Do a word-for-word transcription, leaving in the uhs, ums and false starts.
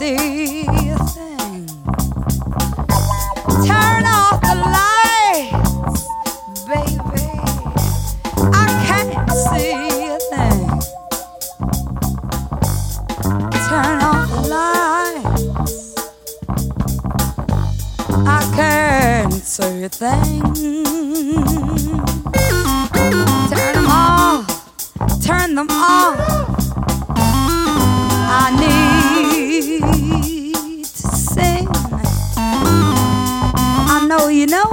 see a thing. Turn off the lights, baby. I can't see a thing. Turn off the lights. I can't see a thing.